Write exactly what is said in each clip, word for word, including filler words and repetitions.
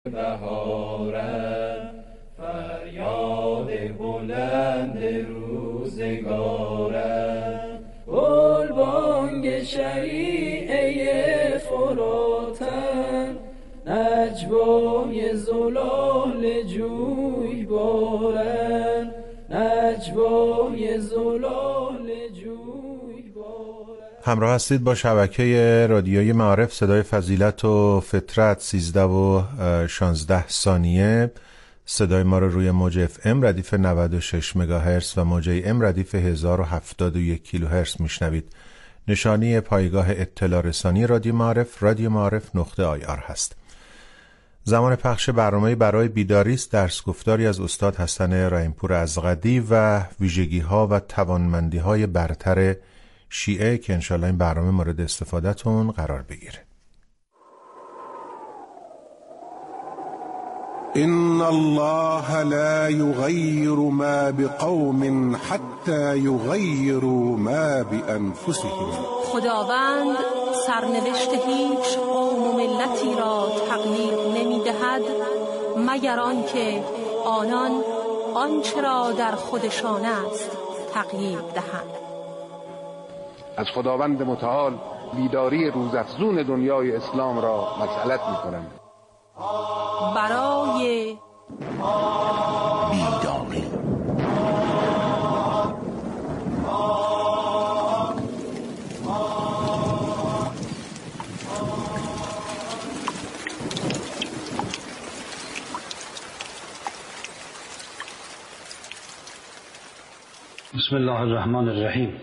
بهارت فریاد بلند روزگارت گلبانگ شریعه فراتن نجوای زلال جوی بارن نجوای زلال جوی بارن. همراه هستید با شبکه رادیوی معارف صدای فضیلت و فطرت. سیزده و شانزده ثانیه صدای ما رو روی موج اف ام ردیف نود و شش مگاهرتز و موج ای ام ردیف هزار و هفتاد و یک کیلوهرتز میشنوید. نشانی پایگاه اطلاع رسانی رادیو معارف رادیو معارف نقطه آی آر هست. زمان پخش برنامه برای بیداری است. درس گفتاری از استاد حسن رحیمپور ازغدی و ویژگی ها و توانمندی های برتر شیعه که انشالله این برنامه مورد استفادهتون قرار بگیره. إن الله لا يغير ما بقوم حتى يغيروا ما بأنفسهم. خداوند سرنوشت هیچ قوم و ملتی را تغییر نمی‌دهد مگر آنکه آنان آنچه را در خودشان است تغییر دهند. از خداوند متعال بیداری روزافزون دنیای اسلام را مسئلت می‌کنم. برای بیداری بسم الله الرحمن الرحیم.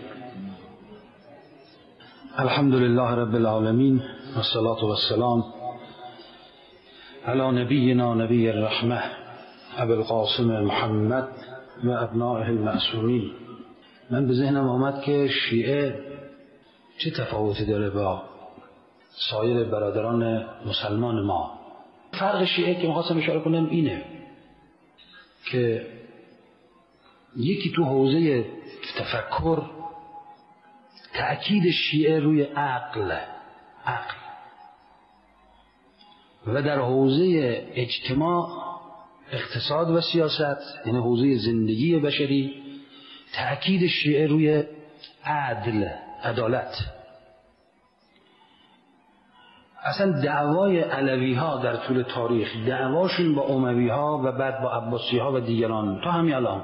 الحمد لله رب العالمین والصلاة والسلام علی نبینا نبی الرحمه ابی القاسم محمد و ابنائه المعصومین. من به ذهنم آمد که شیعه چه تفاوتی داره با سایر برادران مسلمان ما. فرق شیعه که میخواستم اشاره کنم اینه که یکی تو حوزه تفکر تأکید شیعه روی عقل عقل و در حوزه اجتماع اقتصاد و سیاست، یعنی حوزه زندگی بشری، تأکید شیعه روی عدل عدالت. اصلا دعوای علوی ها در طول تاریخ، دعواشون با اموی ها و بعد با عباسی ها و دیگران تا همین الان،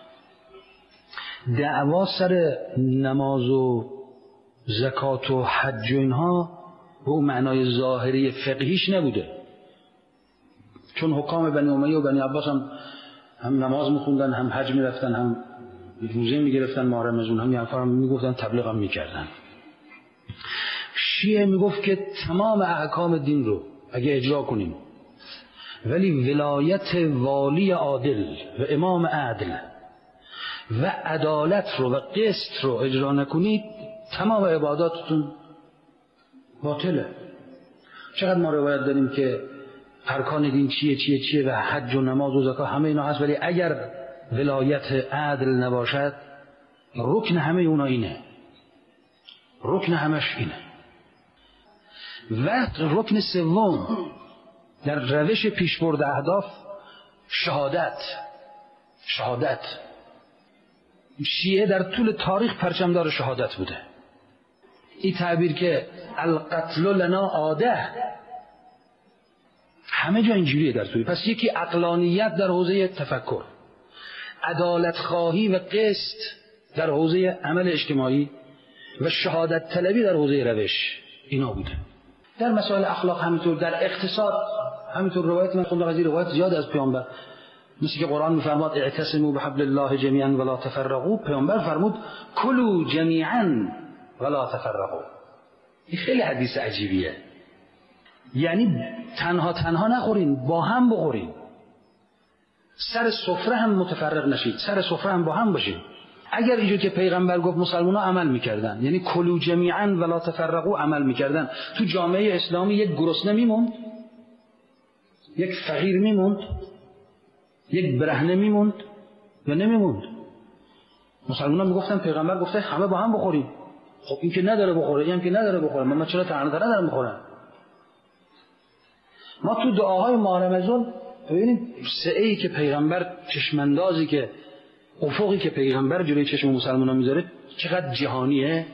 دعوا سر نماز و زکات و حج و اینها به اون معنای ظاهری فقهیش نبوده، چون حکام بنی امیه و بنی عباس هم هم نماز میخوندن، هم حج میرفتن، هم روزه میگرفتن، ماه رمضان هم یه هم میگفتن، تبلیغ هم میکردن. شیعه میگفت که تمام احکام دین رو اگه اجرا کنیم ولی ولایت والی عادل و امام عادل و عدالت رو و قسط رو اجرا نکنید تمام عباداتتون باطله. چقدر ما روایت داریم که ارکان دین چیه چیه چیه و حج و نماز و زکات همه اینا هست، ولی اگر ولایت عدل نباشد رکن همه اونا اینه، رکن همش اینه. و رکن سوم در روش پیشبرد اهداف شهادت. شهادت شیعه در طول تاریخ پرچمدار شهادت بوده. این تعبیر که القتل لنا عاده همه جا اینجوریه در طول. پس یکی عقلانیت در حوزه تفکر، عدالت خواهی و قسط در حوزه عمل اجتماعی و شهادت طلبی در حوزه روش، اینا بوده. در مسائل اخلاق همینطور، در اقتصاد همینطور. روایت من خوندم از این روایت زیاد از پیامبر، مثل که قرآن میفرماد اعتصموا بحبل الله جمیعا ولا تفرقوا، پیامبر فرمود کلوا جمیعا ولا تفرقوا. این خیلی حدیث عجیبیه، یعنی تنها تنها نخورین، با هم بخورین. سر سفره هم متفرق نشید، سر سفره هم با هم باشین. اگر اینجور که پیغمبر گفت مسلمان ها عمل میکردن، یعنی کلوا جمیعا ولا تفرقوا عمل میکردن، تو جامعه اسلامی یک گرسنه میموند، یک فقیر میموند، یک برهنه میموند یا نمیموند. مسلمانان میگفتن پیغمبر گفته همه با هم بخوریم. خب این که نداره بخوره، این هم که نداره بخوره، من چرا تنها ندارم بخورم؟ ما تو دعاهای ماه رمضان ببینید سعی که پیغمبر، چشماندازی که افقی که پیغمبر جلوی چشم مسلمانان میذاره چقدر جهانیه.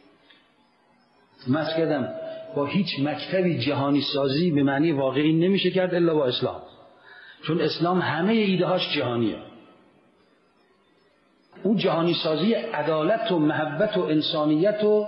من کردم با هیچ مکتبی جهانی سازی به معنی واقعی نمیشه کرد الا با اسلام، چون اسلام همه ایده هاش جهانیه. اون جهانی سازی عدالت و محبت و انسانیت و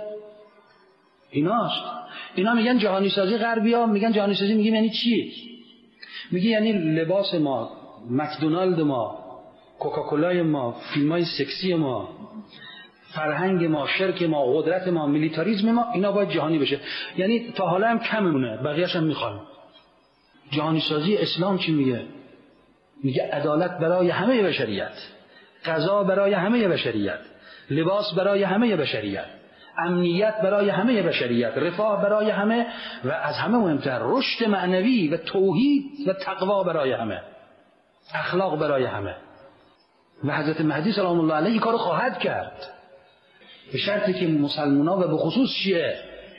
ایناست. اینا میگن جهانی سازی، غربی ها میگن جهانی سازی، میگیم یعنی چی؟ میگه یعنی لباس ما، مکدونالد ما، کوکاکولای ما، فیلمای سکسی ما، فرهنگ ما، شرک ما، قدرت ما، میلیتاریسم ما، اینا باید جهانی بشه. یعنی تا حالا هم کممونه، بقیه‌اش هم میخوان. جهانی سازی اسلام چی میگه؟ میگه عدالت برای همه بشریت، غذا برای همه بشریت، لباس برای همه بشریت، امنیت برای همه بشریت، رفاه برای همه، و از همه مهمتر رشد معنوی و توحید و تقوا برای همه، اخلاق برای همه. و حضرت مهدی سلام الله علیه این کارو خواهد کرد، به شرطی که مسلمان‌ها و به خصوص شیعه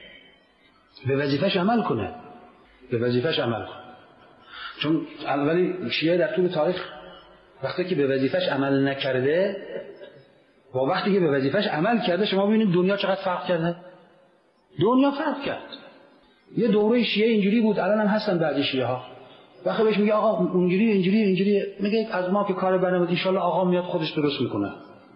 به وظیفه‌اش عمل کنه، به وظیفه‌اش عمل کنه. چون اولی شیعه در طول تاریخ وقتی که به وظیفه‌اش عمل نکرده و وقتی که به وظیفه‌اش عمل کرده، شما ببینید دنیا چقدر فرق کرده. دنیا فرق کرد. یه دوره شیعه اینجوری بود، الان هم هستن بعضی شیعه ها. وقتی بهش میگه آقا اونجوری اینجوری اینجوری، میگه از ما که کار برنامه ان شاءالله آقا میاد خودش درست میکنه.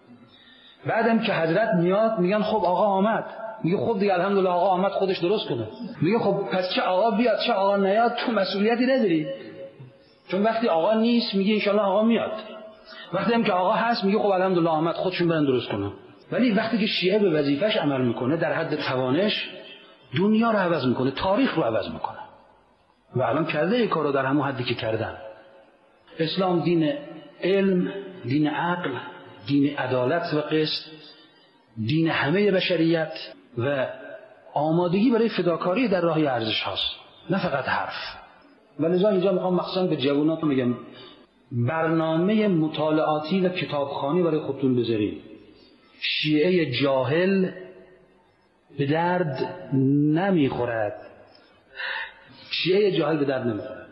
بعدم که حضرت میاد میگن خب آقا آمد، میگه خب دیگه الحمدلله آقا آمد خودش درست کنه. میگه خب پس چه آقا بیاد چه آقا نیاد تو مسئولیتی نداری، چون وقتی آقا نیست میگه ان شاءالله آقا میاد، وقتی هم که آقا هست میگه خب الحمدلله آمد خودشون برن درست کنن. ولی وقتی که شیعه به وظیفه‌اش عمل میکنه در حد توانش، دنیا رو عوض میکنه، تاریخ رو عوض میکنه. و الان کرده این کارو در همون حدی که کردن. اسلام دین علم، دین عقل، دین عدالت و قسط، دین همه بشریت و آمادگی برای فداکاری در راه ارزش هاست، نه فقط حرف. ولذا اینجا میخوام مخصوصا به جوانات میگم برنامه مطالعاتی و کتابخوانی برای خودتون بذارید. شیعه جاهل به درد نمیخورد. شیعه جاهل به درد نمیخورد.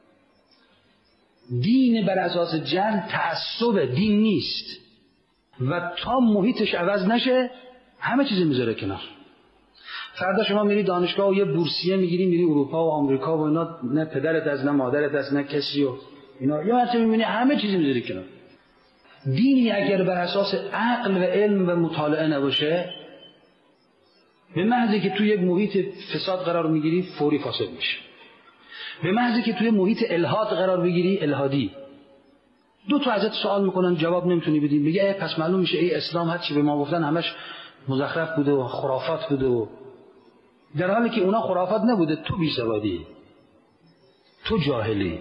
دین بر اساس جهل تعصب دین نیست و تا محیطش عوض نشه همه چیز میذاره کنار. فردا شما میری دانشگاه و یه بورسیه میگیری، میری اروپا و آمریکا و اینا، نه پدرت از نه مادرت از نه کسی و اینا، یه مرتبه میبینی همه چیز میذاری کنار. دینی اگر بر اساس عقل و علم و مطالعه نباشه، به محضی که توی یک محیط فساد قرار میگیری فوری فاسد میشه. به محضی که توی محیط الحاد قرار بگیری الحادی. دو تا ازت سوال میکنن جواب نمیتونی بدی، میگه ای پس معلوم میشه ای اسلام هر چی به ما گفتن همش مزخرف بوده و خرافات بوده، و در حالی که اونا خرافات نبوده، تو بی سوادی، تو جاهلی.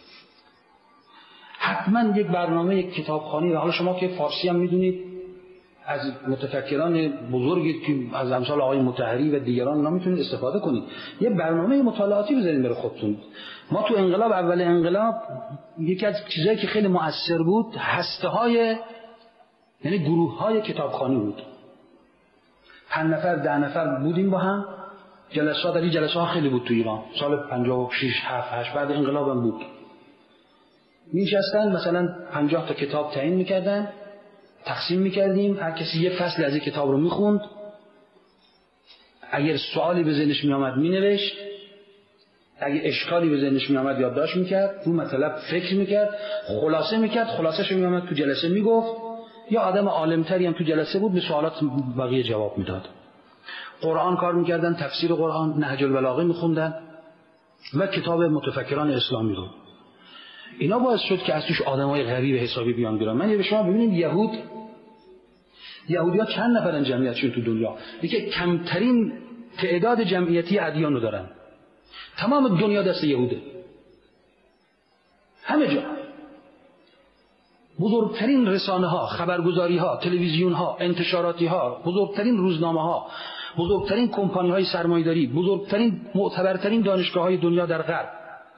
حتما یک برنامه، یک کتابخوانی، و حالا شما که فارسی هم میدونید از متفکران بزرگی که از امثال آقای مطهری و دیگران اونا میتونید استفاده کنید. یه برنامه مطالعاتی بذارید برای خودتون. ما تو انقلاب، اول انقلاب، یکی از چیزایی که خیلی مؤثر بود هسته های، یعنی گروه های کتابخوانی بود. پنج نفر ده نفر بودیم با هم، جلسات، در این جلسه ها خیلی بود تو ایران سال پنجاه و شش هفت هشت بعد انقلاب هم بود. میشستن مثلا پنجاه تا کتاب تعیین میکردن، تقسیم میکردیم، هر کسی یه فصل از این کتاب رو میخوند، اگر سوالی به ذهنش میامد مینوشت، اگر اشکالی به ذهنش میامد یادداشت میکرد، رو مطلب فکر میکرد، خلاصه میکرد، خلاصه‌شو میامد تو جلسه میگفت، یا آدم عالمتری هم تو جلسه بود به سوالات بقیه جواب میداد. قرآن کار میکردن، تفسیر قرآن، نهج البلاغه میخوندن و کتاب متفکران اسلامی رو. اینا باعث شد که از توش آدمای غریب حسابی بیان بیرون. من یه به شما ببینید یهود یهودی‌ها چند نفرن جمعیتشون تو دنیا؟ یکی کمترین تعداد جمعیتی ادیان رو دارن. تمام دنیا دست یهوده. همه جا. بزرگترین رسانه ها، خبرگزاری ها، تلویزیون ها، انتشاراتی ها، بزرگترین روزنامه ها، بزرگترین کمپانی های سرمایه‌داری، بزرگترین معتبرترین دانشگاه های دنیا در غرب،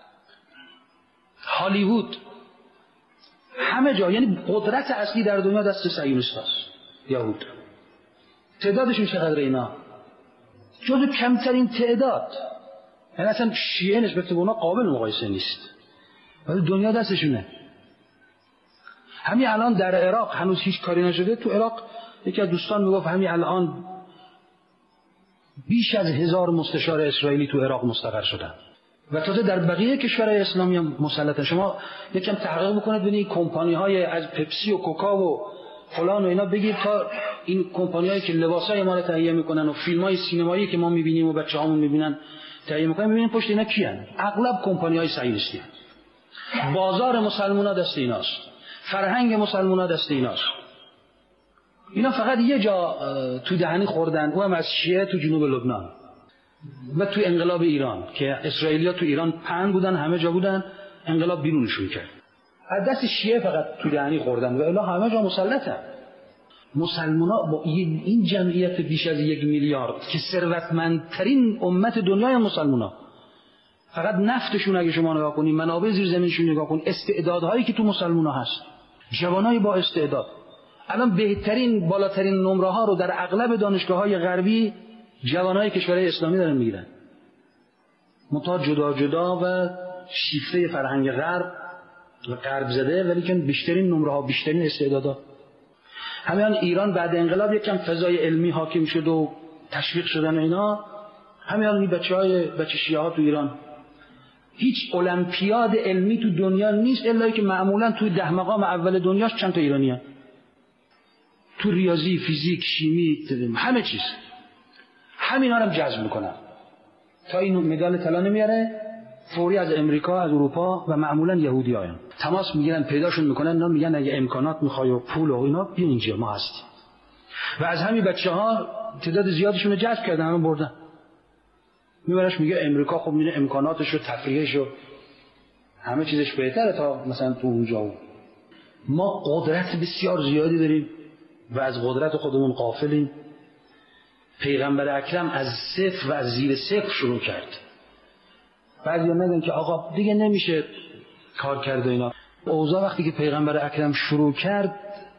هالیوود، همه جا. یعنی قدرت اصلی در دنیا دست صهیونیست‌هاست، یهود. تعدادشون چقدر اینا؟ جزو کمترین تعداد. یعنی اصلا شیعه نسبت به اونا قابل مقایسه نیست، ولی دنیا دستشونه. همین الان در عراق هنوز هیچ کاری نشده. تو عراق یکی از دوستان میگفت همین الان بیش از هزار مستشار اسرائیلی تو عراق مستقر شدن و تازه در بقیه کشورهای اسلامی هم مسلطن. شما یکم تحقیق بکنید ببینید کمپانی های از پپسی و کوکا و فلان و اینا بگید تا این کمپانی هایی که لباسای ما رو تهیه میکنن و فیلم های سینمایی که ما میبینیم و بچه‌هامون میبینن تهیه میکنن، ببینید پشت اینا کیان؟ اغلب کمپانی های صهیونیستی هستند. بازار مسلمونا دست ایناست، فرهنگ مسلمونا دست ایناست. اینا فقط یه جا تو دهنی خوردن، اونم از شیعه تو جنوب لبنان و تو انقلاب ایران که اسرائیلیا تو ایران پهن بودن، همه جا بودن، انقلاب بیرونشون کرد. از دست شیعه فقط تو دهنی خوردن و الا همه جا مسلطن. مسلمونا با این جمعیت بیش از یک میلیارد که ثروتمندترین امت دنیای مسلمونا، فقط نفتشون اگه شما نگاه کنید، منابع زیرزمینشون نگاه کنید، استعدادهایی که تو مسلمونا هست، جوانای با استعداد. الان بهترین بالاترین نمره ها رو در اغلب دانشگاه‌های غربی جوانای کشورهای اسلامی دارن میگیرن. منتها جدا جدا و شیفته فرهنگ غرب و غرب زده، ولی که بیشترین نمره ها، بیشترین استعدادا. همین ایران بعد انقلاب یکم فضای علمی حاکم شد و تشویق شدن اینا. همین این بچهای بچه شیعه ها تو ایران هیچ المپیاد علمی تو دنیا نیست الا که معمولا تو ده مقام اول دنیاش چند تا ایرانیه. تو ریاضی، فیزیک، شیمی، همه چیز. همینا رو جذب میکنن. تا این مدال طلا نمیاره، فوری از امریکا، از اروپا و معمولا یهودی هایم تماس میگیرن، پیداشون میکنن، اینا میگن اگه امکانات میخوای و پول و اینا بیا اینجا، ما هستیم. و از همین بچه ها تعداد زیادشون رو جذب کردن، همه بردن. میبرش میگه امریکا خب میره امکاناتش و تفریحش و همه چیزش بهتره تا مثلا تو اونجا. ما قدرت بسیار زیادی داریم و از قدرت خودمون غافلیم. پیغمبر اکرم از صفر و از زیر صفر شروع کرد. بعضیا میگن که آقا دیگه نمیشه کار کرد و اینا. اوضاع وقتی که پیغمبر اکرم شروع کرد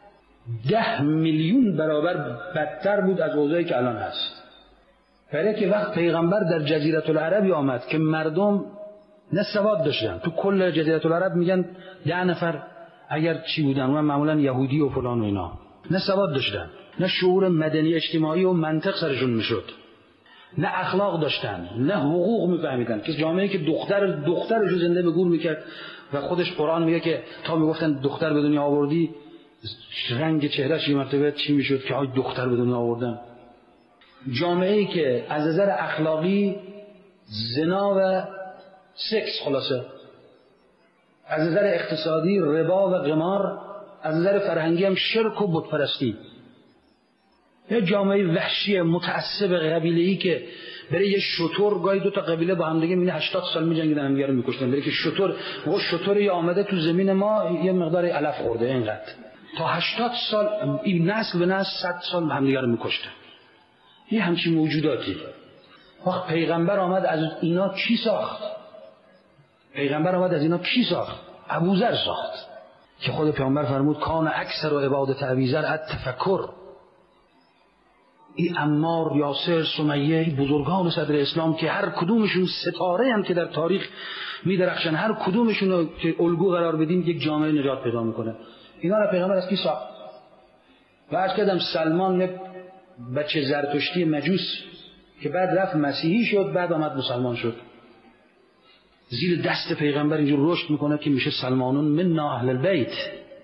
ده میلیون برابر بدتر بود از اوضاعی که الان هست. برای که وقت پیغمبر در جزیره العربی آمد که مردم نه سواد داشتن، تو کل جزیره العرب میگن ده نفر اگر چی بودن، اون معمولا یهودی و فلان و اینا، نه سواد داشتن، نه شعور مدنی اجتماعی و منطق سرشون میشد، نه اخلاق داشتن، نه حقوق میفهمیدن. که جامعه‌ای که دختر دخترش زنده به گور میکرد و خودش قرآن میگه که تا میگفتن دختر به دنیا آوردی رنگ چهرهش یه مرتبه چی میشد که های دختر به دنیا آوردن. جامعه‌ای که از نظر اخلاقی زنا و سکس، خلاصه از نظر اقتصادی ربا و قمار، از نظر فرهنگی هم شرک و بت پرستی. یه جامعه وحشی متعصب قبیله‌ای که برای یه شتر گاهی دو تا قبیله با هم دیگه میونه هشتاد سال میجنگیدن، هم دیگه رو میکشتن. برای که شتر و شتر یا آمده تو زمین ما یه مقدار علف خورده، اینقدر تا هشتاد سال این نسل به نسل صد سال هم دیگه رو میکشتن. یه همچین موجوداتی. وقت پیغمبر آمد از اینا کی ساخت؟ پیغمبر آمد از اینا کی ساخت؟ ابوذر ساخت که خود پیغمبر فرمود کان اکثر و عبادت ابیذر التفکر. این عمار، یاسر، سمیه، بزرگان صدر اسلام که هر کدومشون ستاره هم که در تاریخ میدرخشن، هر کدومشون رو که الگو قرار بدیم یک جامعه نجات پیدا میکنه. اینا رو پیغمبر از کی ساخت؟ و عرض کردم سلمان یک بچه زرتشتی مجوس که بعد رفت مسیحی شد، بعد آمد مسلمان شد، زیر دست پیغمبر اینجور رشد میکنه که میشه سلمانون منا اهل البیت،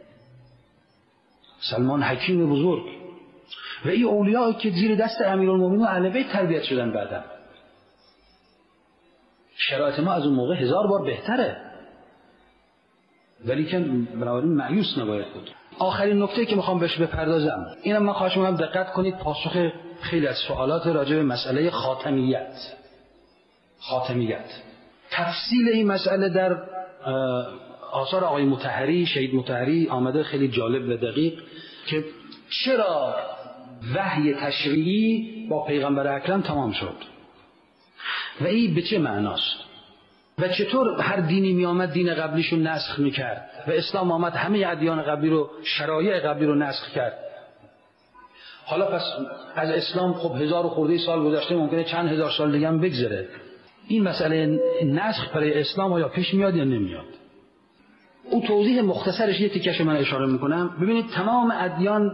سلمان حکیم بزرگ. و این اولیاء که زیر دست امیرالمومنین و اهل بیت تربیت شدن بعدم. شرایط ما از اون موقع هزار بار بهتره، ولی که بنابراین مایوس نباید بود. آخرین نکته که میخوام بهش بپردازم اینم، من خواهش میکنم دقت کنید، پاسخ خیلی از سوالات راجع به مسئله خاتمیت. خاتمیت تفصیل این مسئله در آثار آقای مطهری، شهید مطهری آمده، خیلی جالب و دقیق، که چرا وحی تشریعی با پیغمبر اکرم تمام شد و این به چه معناست و چطور هر دینی می آمد دین قبلیشو نسخ میکرد و اسلام آمد همه ادیان قبلی رو، شرایع قبلی رو نسخ کرد. حالا پس از اسلام خب هزار و خورده سال گذشته، ممکنه چند هزار سال دیگه هم بگذره. این مسئله نسخ برای اسلام آیا پیش میاد یا نمیاد؟ او توضیح مختصرش یه تیکش من اشاره میکنم. ببینید تمام ادیان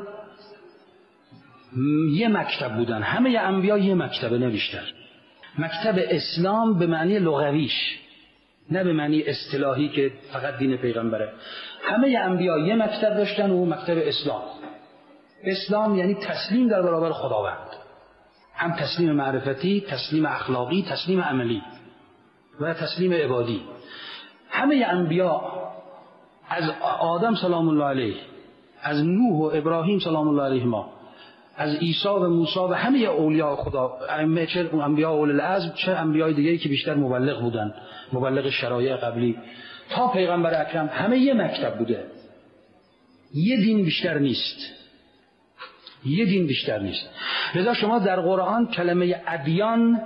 یه مکتب بودن، همه انبیا یه مکتبه، نه بیشتر. مکتب اسلام به معنی لغویش، نه به معنی اصطلاحی که فقط دین پیغمبره. همه انبیا یه مکتب داشتن و مکتب اسلام. اسلام یعنی تسلیم در برابر خداوند، هم تسلیم معرفتی، تسلیم اخلاقی، تسلیم عملی و تسلیم عبادی. همه انبیا از آدم سلام الله علیه، از نوح و ابراهیم سلام الله علیهما، از عیسی و موسی و همه اولیاء خدا، ائمه، چه انبیاء اول العزم چه انبیای دیگه‌ای که بیشتر مبلغ بودن، مبلغ شرایع قبلی، تا پیغمبر اکرم، همه یه مکتب بوده. یه دین بیشتر نیست، یه دین بیشتر نیست. لذا شما در قرآن کلمه ادیان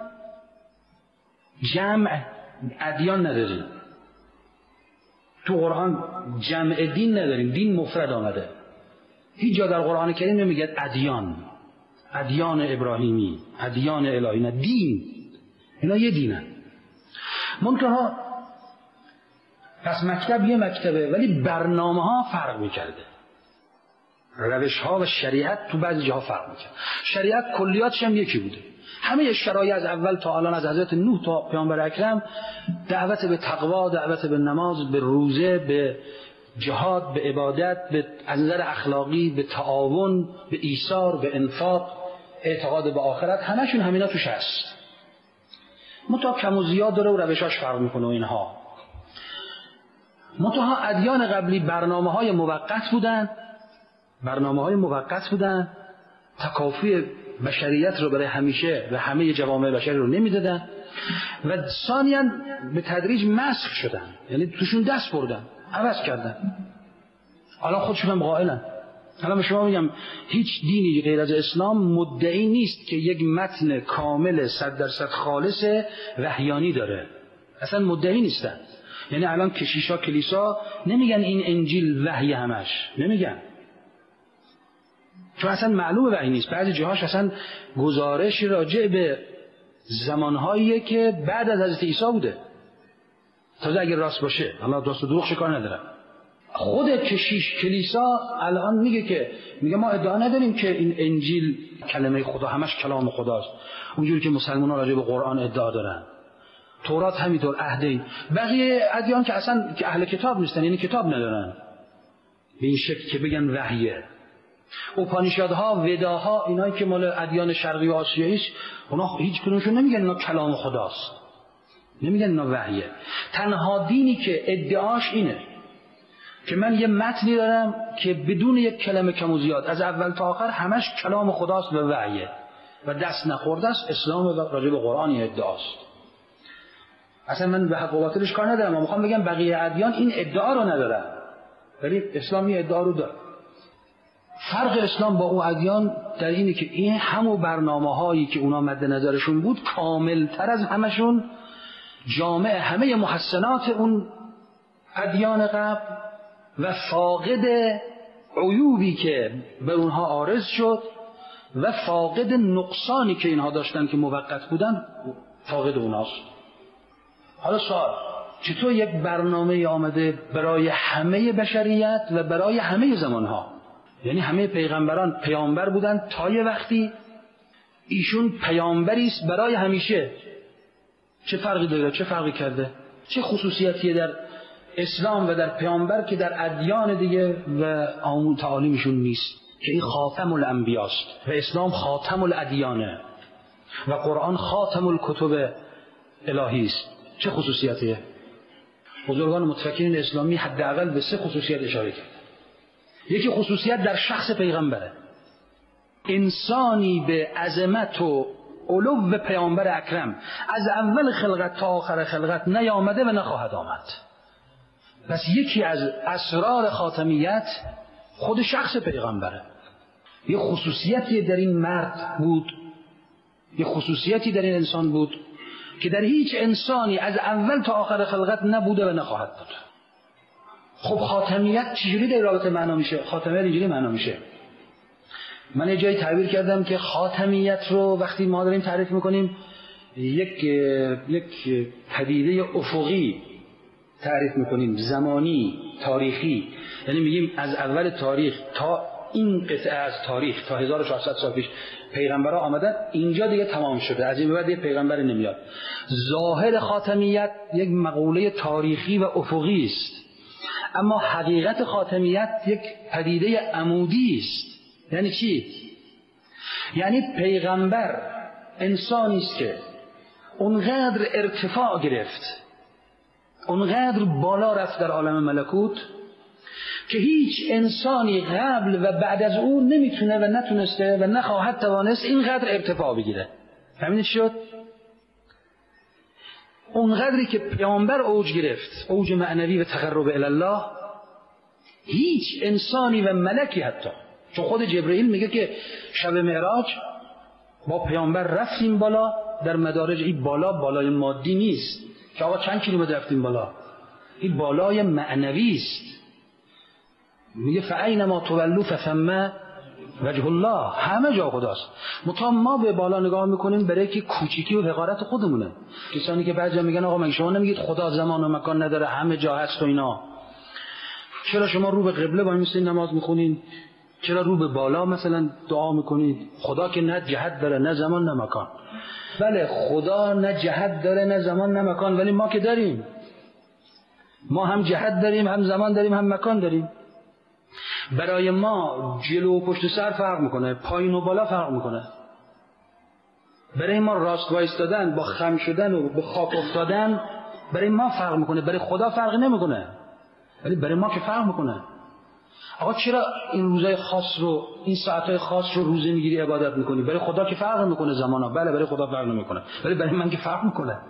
جمع ادیان ندارید. تو قرآن جمع دین نداریم، دین مفرد آمده. هیچ جا در قرآن کریم نمیگه ادیان، ادیان ابراهیمی، ادیان الهی، نه، دین. اینا یه دینن. منتها پس مکتب یه مکتبه، ولی برنامه ها فرق میکرده. روش ها و شریعت تو بعضی جاها فرق میکرد. شریعت کلیاتش هم یکی بوده. همه شرایع از اول تا الان، از حضرت نوح تا پیامبر اکرم، دعوت به تقوا، دعوت به نماز، به روزه، به جهاد، به عبادت، به از نظر اخلاقی، به تعاون، به ایثار، به انفاق، اعتقاد به آخرت، همشون همینا توش هست. منتها کم و زیاد داره و روشاش فرق میکنه و اینها. منتها ادیان قبلی برنامه های موقت بودن، برنامه های موقت بودن، تکافی بشریت رو برای همیشه و همه جوامع بشری رو نمیدادن و ثانیاً به تدریج مسخ شدن، یعنی توشون دست بردن، عوض کردن. الان خودشون هم قائلن. الان به شما میگم هیچ دینی غیر از اسلام مدعی نیست که یک متن کامل صد درصد خالص وحیانی داره. اصلا مدعی نیستن. یعنی الان کشیشا کلیسا نمیگن این انجیل وحی همش، نمیگن، چون اصلا معلوم وحی نیست. بعضی جاهاش اصلا گزارش راجع به زمانهاییه که بعد از حضرت عیسی بوده. تازه اگر راست باشه، الله راست و دروغ کار نداره. خود کشیش کلیسا الان میگه که میگه ما ادعا نداریم که این انجیل کلمه خدا، همش کلام خداست، اونجوری که مسلمان‌ها راجع به قرآن ادعا دارن. تورات همینطور، عهدین. بقیه ادیان که اصلا که اهل کتاب نیستن، یعنی کتاب ندارن به این شکل که بگن وحیه. اوپانیشادها، وداها، اینایی که مال ادیان شرقی و آسیایی است، اونا هیچ کدومشون نمیگن اینا کلام خداست، نمیگن اینا وحیه. تنها دینی که ادعاش اینه که من یه متنی دارم که بدون یک کلمه کم و زیاد از اول تا آخر همش کلام خداست و وحیه و دست نخورده است، اسلام راجع به قرآن ادعاست. اصلا من به حق و باطلش کار ندارم، اما میخوام بگم بقیه ادیان این ادعا رو ندارن، ولی اسلامی ادعا رو داره. فرق اسلام با اون ادیان در اینه که این همون برنامه هایی که اونا مد نظرشون بود کامل تر از همشون، جامع همه محسنات اون ادیان قبل و فاقد عیوبی که به اونها عارض شد و فاقد نقصانی که اینها داشتن که موقت بودن، فاقد اوناست. حالا سوال، چطور یک برنامه آمده برای همه بشریت و برای همه زمانها؟ یعنی همه پیغمبران پیامبر بودن تا یه وقتی، ایشون پیامبری است برای همیشه. چه فرقی داره؟ چه فرقی کرده؟ چه خصوصیتیه در اسلام و در پیامبر که در ادیان دیگه و آمون تعالیمشون نیست؟ که این خاتم الانبیاست و اسلام خاتم الادیانه و قرآن خاتم الکتب الهی است. چه خصوصیتیه؟ بزرگان متفکرین اسلامی حداقل به سه خصوصیت اشاره کرد. یکی خصوصیت در شخص پیغمبره، انسانی به عظمت و علو پیامبر اکرم از اول خلقت تا آخر خلقت نیامده و نخواهد آمد. پس یکی از اسرار خاتمیت خود شخص پیغمبره. یه خصوصیتی در این مرد بود، یه خصوصیتی در این انسان بود که در هیچ انسانی از اول تا آخر خلقت نبوده و نخواهد بود. خب خاتمیت چجوری در رابطه معنا میشه؟ خاتمیت اینجوری معنا میشه. من یه جایی تعبیر کردم که خاتمیت رو وقتی ما داریم تعریف میکنیم یک یک پدیده افقی تعریف میکنیم، زمانی، تاریخی. یعنی میگیم از اول تاریخ تا این قطعه از تاریخ تا هزار و چهارصد سال پیش پیغمبرها آمدن، اینجا دیگه تمام شده، از این به بعد یه پیغمبر نمیاد. ظاهر خاتمیت یک مقوله تاریخی و افقی است، اما حقیقت خاتمیت یک پدیده عمودی است. یعنی چی؟ یعنی پیغمبر انسانی است که اونقدر ارتفاع گرفت، اونقدر بالا رفت در عالم ملکوت که هیچ انسانی قبل و بعد از او نمیتونه و نتونسته و نخواهد توانست اینقدر ارتفاع بگیره. فهمیدید شد؟ اونقدری که پیامبر اوج گرفت، اوج معنوی و تقرب الی الله، هیچ انسانی و ملکی حتی، چون خود جبرئیل میگه که شب معراج با پیامبر رفتیم بالا، در مدارج این بالا بالای مادی نیست که آقا چند کیلومتر رفتیم بالا، این بالای معنوی است. میگه فاینما تولوا فثم وجه الله، همه جا خداست. مطمئن ما به بالا نگاه میکنیم برای که کوچیکی و حقارت خودمونه. کسانی که بعضی میگن آقا مگه شما نمیگید خدا زمان و مکان نداره، همه جا هست و اینا، چرا شما رو به قبله وای میستین نماز میخونین؟ چرا رو به بالا مثلا دعا میکنید؟ خدا که نه جهت داره نه زمان نه مکان. بله خدا نه جهت داره نه زمان نه مکان، ولی ما که داریم، ما هم جهت داریم، هم زمان داریم، هم مکان داریم. برای ما جلو و پشت سر فرق میکنه، پایین و بالا فرق میکنه. برای ما راست وایستادن با خم شدن و به خاک افتادن برای ما فرق میکنه، برای خدا فرق نمیکنه، ولی برای ما که فرق میکنه. آقا چرا این روزای خاص رو، این ساعتهای خاص رو روزه میگیری عبادت میکنی؟ برای خدا که فرق میکنه زمانا. بله برای خدا فرق نمیکنه، ولی برای من که فرق میکنه.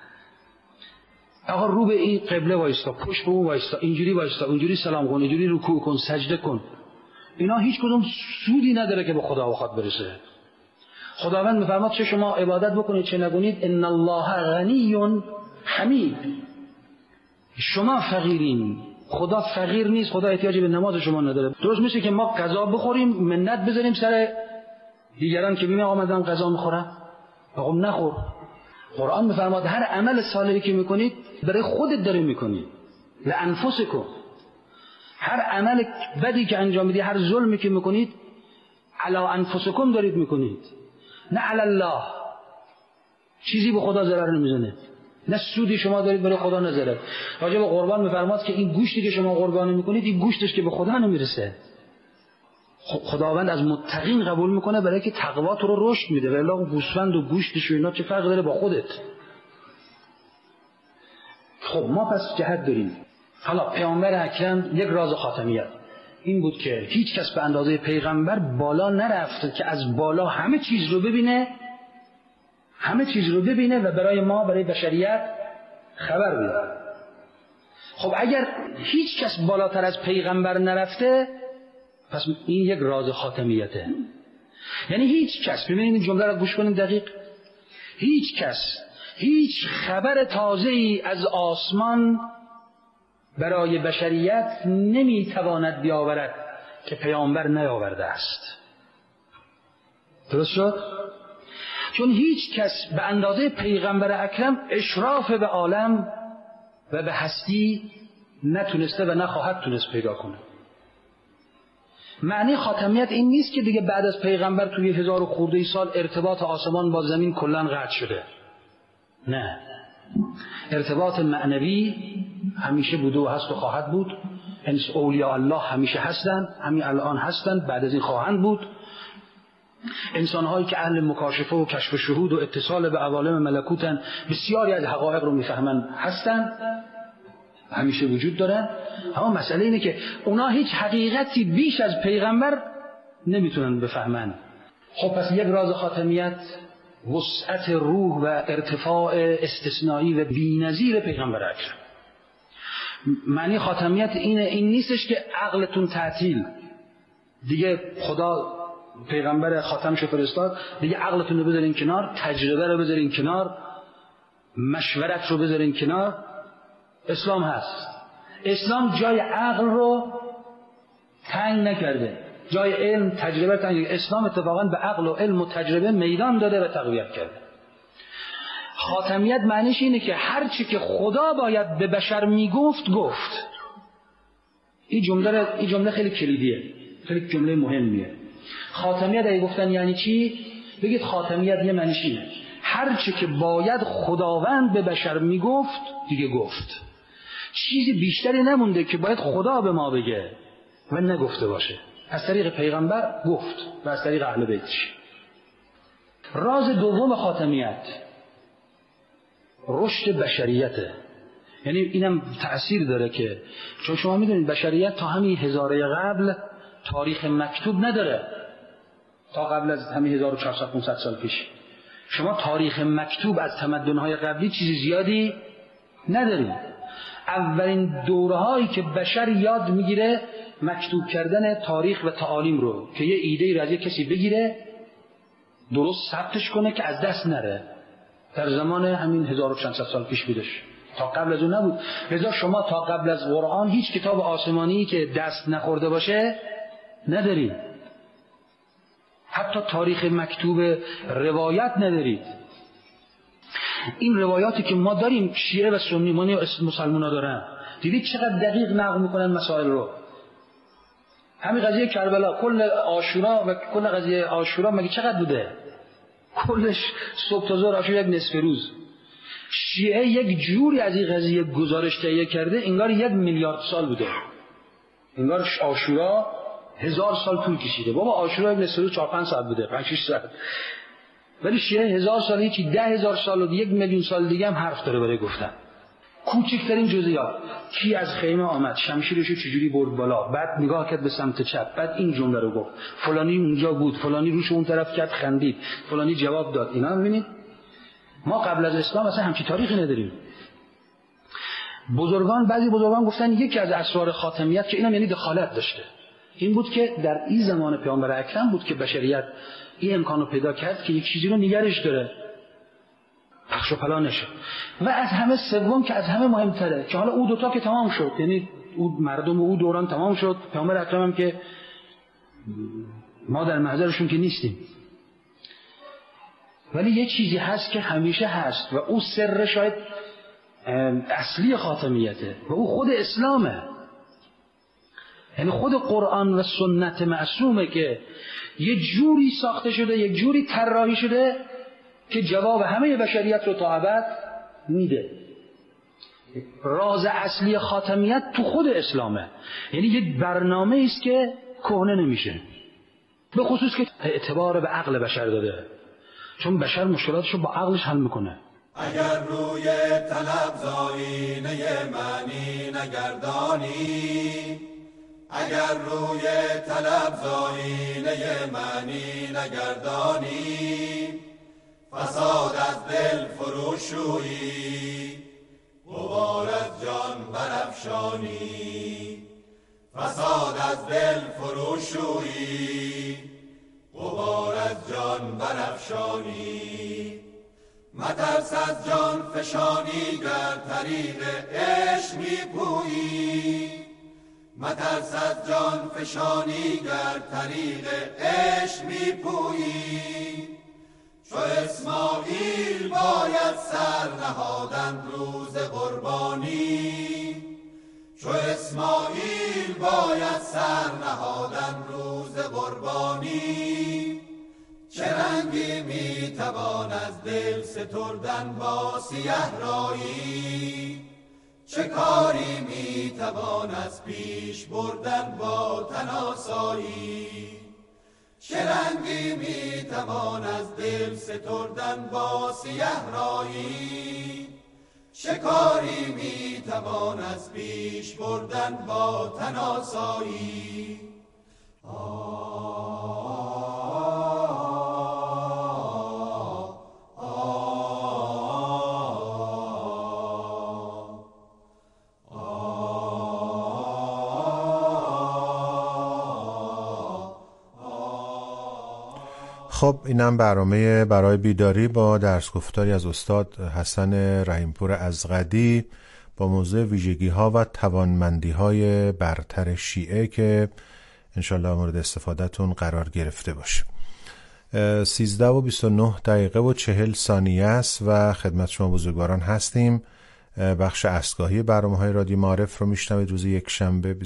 آقا رو به این قبله وایستا، پشت به اون وایستا، اینجوری وایستا، اونجوری سلام کن، اینجوری رکوع کن، سجده کن، اینا هیچ کدوم سودی نداره که به خدا بخواد برسه. خداوند میفرماد چه شما عبادت بکنید چه نکنید، ان الله غنی حمید. شما فقیرین، خدا فقیر نیست، خدا احتیاجی به نماز شما نداره. درست میشه که ما غذا بخوریم منت بذاریم سر دیگران که ببین آمدن غذا میخورن، آقا نخور. قرآن میفرماد هر عمل صالحی که میکنید برای خودت داری میکنید، لانفسکم. هر عمل بدی که انجام میدید، هر ظلمی که میکنید، علی انفسکم دارید میکنید، نه علی الله. چیزی به خدا ضرر نمیزنه، نه سودی شما دارید برای خدا نذاره. راجع به قربان میفرماد که این گوشتی که شما قربانی میکنید، این گوشتش که به خدا نمیرسه. خداوند از متقین قبول میکنه برای که تقوا تو رو رشد میده، ولی اون گوسفند و گوشتش و اینا چه فرق داره با خودت؟ خب ما پس جهت داریم. حالا پیامبر اکرم یک راز خاتمیت این بود که هیچ کس به اندازه پیغمبر بالا نرفت که از بالا همه چیز رو ببینه، همه چیز رو ببینه و برای ما، برای بشریت خبر بیاره. خب اگر هیچ کس بالاتر از پیغمبر نرفته، پس این یک راز خاتمیته. یعنی هیچ کس، ببینید این جمله را گوش کنید دقیق، هیچ کس هیچ خبر تازه‌ای از آسمان برای بشریت نمیتواند بیاورد که پیامبر نیاورده است. درست شد؟ چون هیچ کس به اندازه پیغمبر اکرم اشراف به عالم و به هستی نتونسته و نخواهد تونست پیدا کنه. معنی خاتمیت این نیست که دیگه بعد از پیغمبر توی هزار و خورده ای سال ارتباط آسمان با زمین کلاً قطع شده. نه، ارتباط معنوی همیشه بوده و هست و خواهد بود. اولیاء الله همیشه هستند، همین الان هستند، بعد از این خواهند بود. انسان‌هایی که اهل مکاشفه و کشف شهود و اتصال به عوالم ملکوتن، بسیاری از حقایق رو میفهمن، هستند، همیشه وجود دارن. اما مسئله اینه که اونا هیچ حقیقتی بیش از پیغمبر نمیتونن بفهمن. خب پس یک راز خاتمیت وسعت روح و ارتفاع استثنایی و بی‌نظیر پیغمبر اکرم. معنی خاتمیت اینه، این نیستش که عقلتون تعطیل، دیگه خدا پیغمبر خاتمشو فرستاد، دیگه عقلتون رو بذارین کنار، تجربه رو بذارین کنار، مشورت رو بذارین کنار. اسلام هست. اسلام جای عقل رو تنگ نکرده، جای علم تجربه تنگ. اسلام اتفاقا به عقل و علم و تجربه میدان داده و تقویت کرده. خاتمیت معنیش اینه که هر چی که خدا باید به بشر میگفت گفت. این جمله این جمله خیلی کلیدیه، خیلی جمله مهمیه. خاتمیت اگه گفتن یعنی چی؟ بگید خاتمیت یه معنیش اینه هر چی که باید خداوند به بشر میگفت دیگه گفت. چیزی بیشتری نمونده که باید خدا به ما بگه و نگفته باشه. از طریق پیغمبر گفت و از طریق اهل بیتش. راز دوم خاتمیت رشد بشریته. یعنی اینم تأثیر داره که چون شما میدونید بشریت تا همین هزاره قبل تاریخ مکتوب نداره، تا قبل از همین هزار و چهارصد پانصد سال پیش شما تاریخ مکتوب از تمدن‌های قبلی چیزی زیادی ندارید. اولین دوره‌هایی که بشر یاد میگیره مکتوب کردن تاریخ و تعالیم رو که یه ایده‌ای رو از یه کسی بگیره درست ثبتش کنه که از دست نره. در زمان همین هزار و چند صد سال پیش بودش، تا قبل از اون نبود. لذا شما تا قبل از قرآن هیچ کتاب آسمانی که دست نخورده باشه ندارید. حتی تاریخ مکتوب روایت ندارید. این روایاتی که ما داریم شیعه و سنی مانی و مسلمان ها دارن، دیدید چقدر دقیق نقل میکنن مسائل رو. همین قضیه کربلا، کل عاشورا و کل قضیه عاشورا مگه چقدر بوده؟ کلش صبح تا ظهر عاشورا یک نصف روز. شیعه یک جوری از این قضیه گزارش تهیه کرده انگار یک میلیارد سال بوده، انگار عاشورا هزار سال طول کشیده. بابا عاشورا یک نصف روز چهار پنج ساعت بوده، پنج شش ساعت. ولی شیعه هزار سال، یکی ده هزار سال و یک میلیون سال دیگه هم حرف داره برای گفتن. کوچکترین جزئیات، کی از خیمه آمد، شمشیرشو چجوری برد بالا، بعد نگاه کرد به سمت چپ، بعد این جمله رو گفت، فلانی اونجا بود، فلانی روش اون طرف کرد خندید، فلانی جواب داد. اینا ببینید ما قبل از اسلام اصلا همچین تاریخی نداریم. بزرگان بعضی بزرگان گفتن یکی از اسرار خاتمیت که اینم یعنی دخالت داشته این بود که در این زمان پیامبر اکرم بود که بشریت این امکانو پیدا کرد که یک چیزی رو نگرش داره، پخش و پلا نشه. و از همه سوم که از همه مهمتره که حالا او دوتا که تمام شد، یعنی او مردم و او دوران تمام شد، پیامبر اکرم هم که ما در محضرشون که نیستیم، ولی یه چیزی هست که همیشه هست و او سر شاید اصلی خاتمیته و او خود اسلامه. یعنی خود قرآن و سنت معصومه که یه جوری ساخته شده، یک جوری طراحی شده که جواب همه بشریت رو تا ابد میده. راز اصلی خاتمیت تو خود اسلامه. یعنی یک برنامه است که کهنه نمیشه، به خصوص که اعتبار به عقل بشر داده، چون بشر مشکلاتشو با عقلش حل میکنه. اگر روی طلب زاینه معنی نگردانی، اگر روی طلب زاینه معنی نگردانی، فساد از دل فروشویی، غبار از جان برافشانی. فساد از دل فروشویی، غبار از جان برافشانی. مترس از جان فشانی گر طریق عشق میپویی، مترس از جان فشانی گر طریق عشق میپویی. چو اسماعیل باید سر نهادن روز قربانی، چو اسماعیل باید سر نهادن روز قربانی. چه رنگی میتوان از دل ستردن با سیه رایی، چه کاری میتوان از پیش بردن با تن آسایی. چه رنگی میتوان از دل ستردن با سیه رایی، چه کاری میتوان از پیش بردن با تن آسایی. خب اینم برنامه برای بیداری با درس گفتاری از استاد حسن رحیمپور ازغدی با موضوع ویژگی ها و توانمندی های برتر شیعه که انشالله مورد استفادهتون قرار گرفته باشه. سیزده و بیست و نه دقیقه و چهل ثانیه است و خدمت شما بزرگواران هستیم. بخش اصلگاهی برنامه‌های رادیو معارف رو میشنوید روز یک شنبه